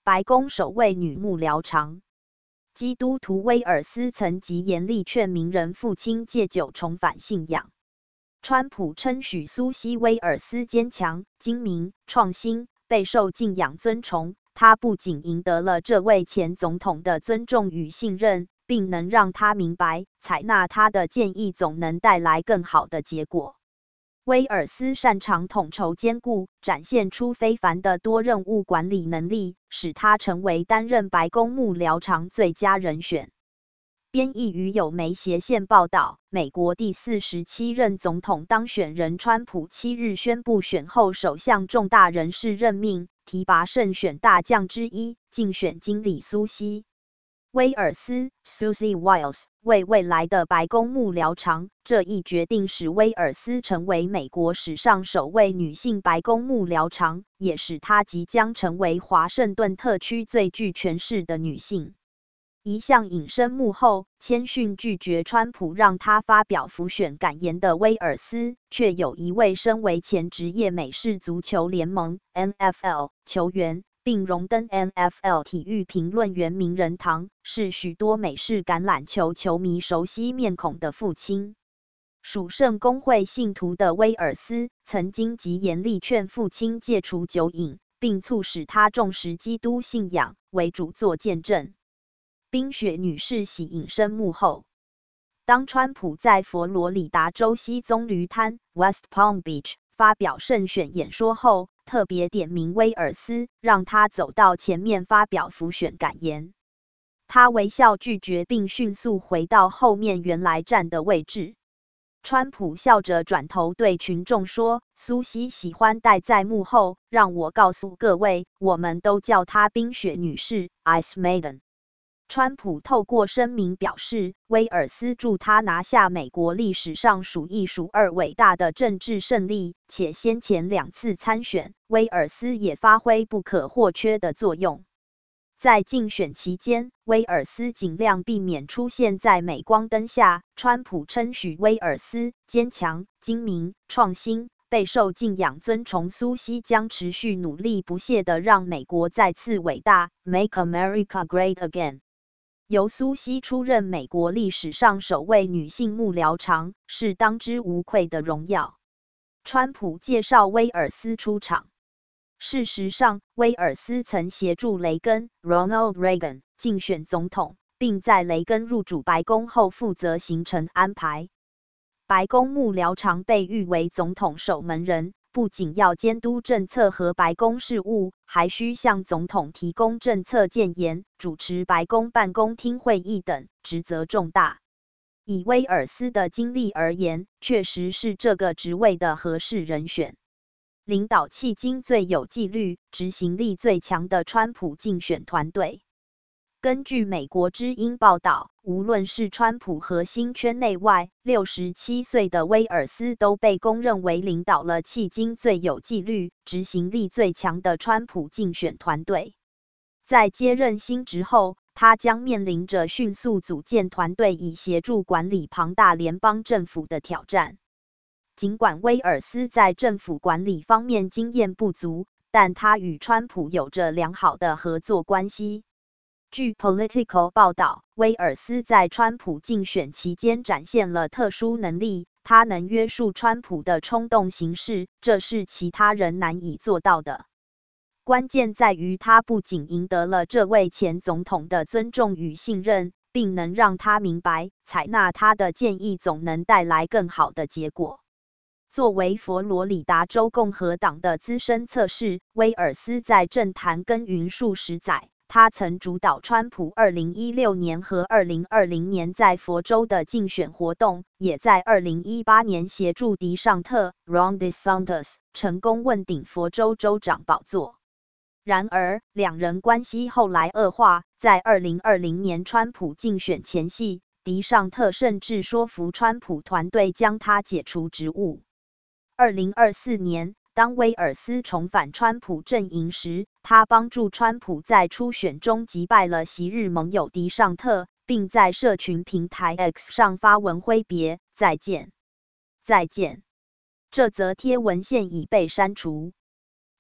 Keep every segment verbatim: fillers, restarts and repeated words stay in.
白宫首位女幕僚长。基督徒威尔斯曾极严厉劝名人父亲戒酒重返信仰。川普称许苏西威尔斯坚强、精明、创新，备受敬仰尊崇。他不仅赢得了这位前总统的尊重与信任，并能让他明白，采纳他的建议总能带来更好的结果。威尔斯擅长统筹兼顾，展现出非凡的多任务管理能力，使他成为担任白宫幕僚长最佳人选。编译于有媒斜线报道，美国第四十七任总统当选人川普七日宣布选后首项重大人事任命，提拔胜选大将之一，竞选经理苏西·威尔斯 （Susie Wiles） 为未来的白宫幕僚长。这一决定使威尔斯成为美国史上首位女性白宫幕僚长，也使她即将成为华盛顿特区最具权势的女性。一向隐身幕后，谦逊拒绝川普让他发表辅选感言的威尔斯，却有一位身为前职业美式足球联盟 （N F L） 球员，并荣登 N F L 体育评论员名人堂，是许多美式橄榄球球迷熟悉面孔的父亲。属圣公会信徒的威尔斯，曾经极严厉劝父亲戒除酒瘾，并促使他重视基督信仰，为主作见证。冰雪女士喜隐身幕后。当川普在佛罗里达州西棕榈滩 （West Palm Beach） 发表胜选演说后，特别点名威尔斯，让他走到前面发表辅选感言。他微笑拒绝，并迅速回到后面原来站的位置。川普笑着转头对群众说：“苏西喜欢待在幕后，让我告诉各位，我们都叫她冰雪女士 （Ice Maiden）。”川普透过声明表示，威尔斯祝他拿下美国历史上数一数二伟大的政治胜利，且先前两次参选，威尔斯也发挥不可或缺的作用。在竞选期间，威尔斯尽量避免出现在镁光灯下。川普称许威尔斯坚强、精明、创新，备受敬仰尊崇。苏西将持续努力不懈地让美国再次伟大 ，Make America Great Again。由苏西出任美国历史上首位女性幕僚长，是当之无愧的荣耀。川普介绍威尔斯出场。事实上，威尔斯曾协助雷根 （Ronald Reagan） 竞选总统，并在雷根入主白宫后负责行程安排。白宫幕僚长被誉为总统守门人，不仅要监督政策和白宫事务，还需向总统提供政策建言，主持白宫办公厅会议等，职责重大。以威尔斯的经历而言，确实是这个职位的合适人选。领导迄今最有纪律、执行力最强的川普竞选团队。根据美国之音报道，无论是川普核心圈内外，六十七岁的威尔斯都被公认为领导了迄今最有纪律、执行力最强的川普竞选团队。在接任新职后，他将面临着迅速组建团队以协助管理庞大联邦政府的挑战。尽管威尔斯在政府管理方面经验不足，但他与川普有着良好的合作关系。据 Politico 报道，威尔斯在川普竞选期间展现了特殊能力，他能约束川普的冲动行事，这是其他人难以做到的。关键在于他不仅赢得了这位前总统的尊重与信任，并能让他明白，采纳他的建议总能带来更好的结果。作为佛罗里达州共和党的资深策士，威尔斯在政坛耕耘数十载。他曾主导川普二零一六年和二零二零年在佛州的竞选活动，也在二零一八年协助迪尚特 （Ron DeSantis） 成功问鼎佛州州长宝座。然而，两人关系后来恶化，在二零二零年川普竞选前夕，迪尚特甚至说服川普团队将他解除职务。二零二四年，当威尔斯重返川普阵营时，他帮助川普在初选中击败了昔日盟友迪尚特，并在社群平台 X 上发文挥别，再见，再见。这则贴文现已被删除。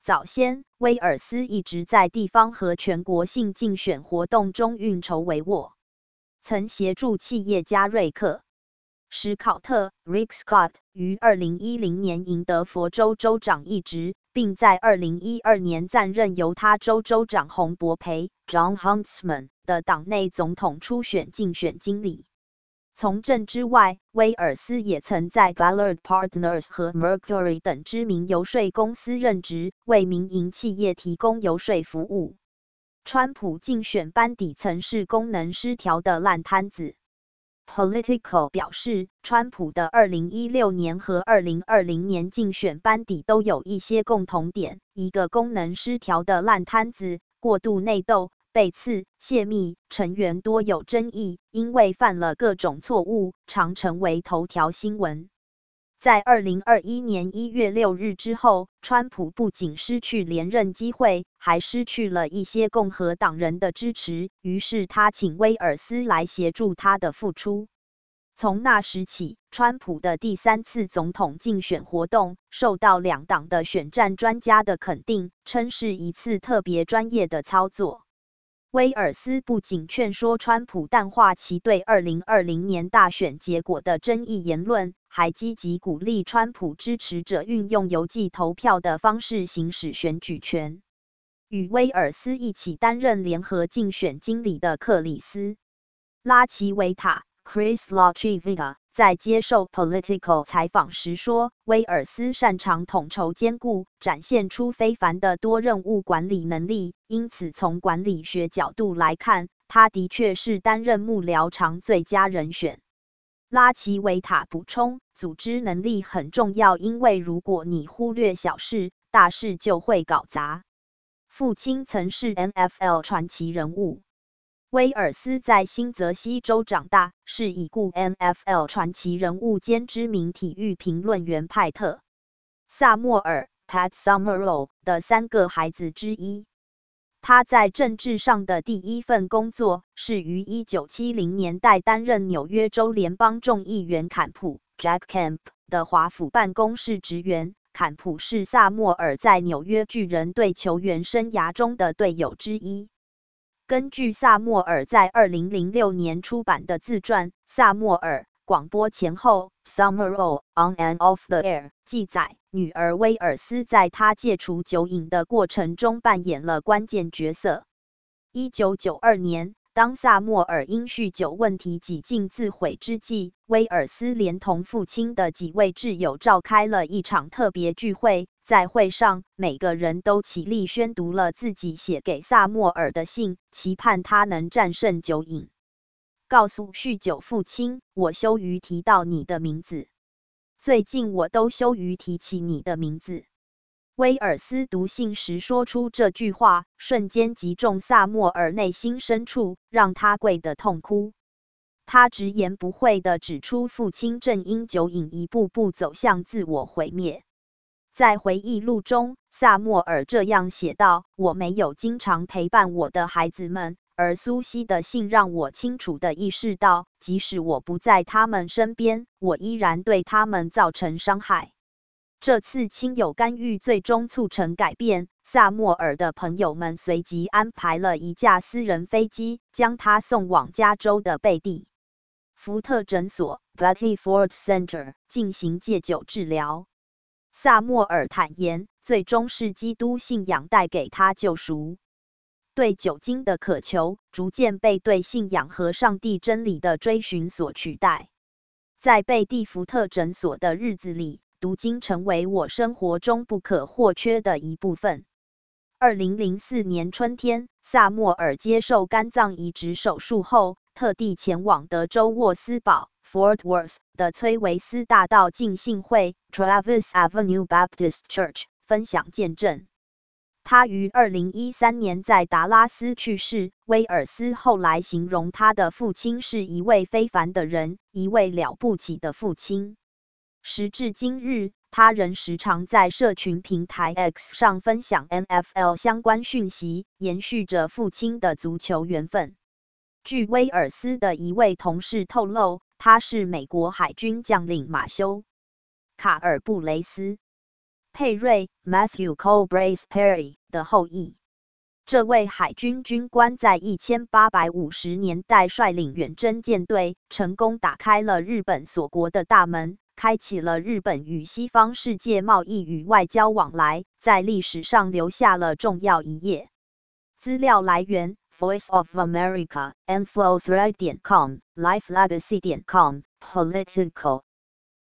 早先，威尔斯一直在地方和全国性竞选活动中运筹帷幄，曾协助企业家瑞克·史考特 （Rick Scott） 于二零一零年赢得佛州州长一职，并在二零一二年暂任犹他州州长洪博培 （John Huntsman） 的党内总统初选竞选经理。从政之外，威尔斯也曾在 Ballard Partners 和 Mercury 等知名游说公司任职，为民营企业提供游说服务。川普竞选班底曾是功能失调的烂摊子。Politico 表示，川普的二零一六年和二零二零年竞选班底都有一些共同点：一个功能失调的烂摊子，过度内斗，被刺、泄密，成员多有争议，因为犯了各种错误，常成为头条新闻。在二零二一年一月六日之后，川普不仅失去连任机会，还失去了一些共和党人的支持，于是他请威尔斯来协助他的复出。从那时起，川普的第三次总统竞选活动受到两党的选战专家的肯定，称是一次特别专业的操作。威尔斯不仅劝说川普淡化其对二零二零年大选结果的争议言论，还积极鼓励川普支持者运用邮寄投票的方式行使选举权。与威尔斯一起担任联合竞选经理的克里斯·拉奇维塔 （Chris Lachivita） 在接受 Politico 采访时说，威尔斯擅长统筹兼顾，展现出非凡的多任务管理能力，因此从管理学角度来看，他的确是担任幕僚长最佳人选。拉奇维塔补充，组织能力很重要，因为如果你忽略小事，大事就会搞砸。父亲曾是 N F L 传奇人物。威尔斯在新泽西州长大，是已故 N F L 传奇人物兼知名体育评论员派特·萨默尔 （Pat Summerall） 的三个孩子之一。他在政治上的第一份工作是于一九七零年代担任纽约州联邦众议员坎普 （Jack Kemp） 的华府办公室职员。坎普是萨默尔在纽约巨人队球员生涯中的队友之一。根据萨默尔在二零零六年出版的自传《萨默尔：广播前后 Summerall on and off the air》记载，女儿威尔斯在他戒除酒瘾的过程中扮演了关键角色。一九九二年，当萨默尔因酗酒问题几近自毁之际，威尔斯连同父亲的几位挚友召开了一场特别聚会。在会上，每个人都起立宣读了自己写给萨默尔的信，期盼他能战胜酒瘾。告诉酗酒父亲，我羞于提到你的名字。最近我都羞于提起你的名字。威尔斯读信时说出这句话，瞬间击中萨默尔内心深处，让他跪得痛哭。他直言不讳地指出，父亲正因酒瘾一步步走向自我毁灭。在回忆录中，萨默尔这样写道：“我没有经常陪伴我的孩子们，而苏西的信让我清楚地意识到，即使我不在他们身边，我依然对他们造成伤害。”这次亲友干预最终促成改变，萨默尔的朋友们随即安排了一架私人飞机，将他送往加州的贝蒂福特诊所 （Betty Ford Center） 进行戒酒治疗。萨默尔坦言，最终是基督信仰带给他救赎。对酒精的渴求，逐渐被对信仰和上帝真理的追寻所取代。在贝蒂福特诊所的日子里，读经成为我生活中不可或缺的一部分。二零零四年春天，萨默尔接受肝脏移植手术后，特地前往德州沃斯堡 （Fort Worth） 的崔维斯大道浸信会 （Travis Avenue Baptist Church） 分享见证。他于二零一三年在达拉斯去世。威尔斯后来形容他的父亲是一位非凡的人，一位了不起的父亲。时至今日，他仍时常在社群平台 X 上分享 N F L 相关讯息，延续着父亲的足球缘分。据威尔斯的一位同事透露，他是美国海军将领马修·卡尔布雷斯。 佩瑞 Matthew Colbraith Perry 的后裔。这位海军军官在一千八百五十年代率领远征舰队，成功打开了日本锁国的大门，开启了日本与西方世界贸易与外交往来，在历史上留下了重要一页。资料来源 Voice of America, info thread 点 com, lifelegacy 点 com, political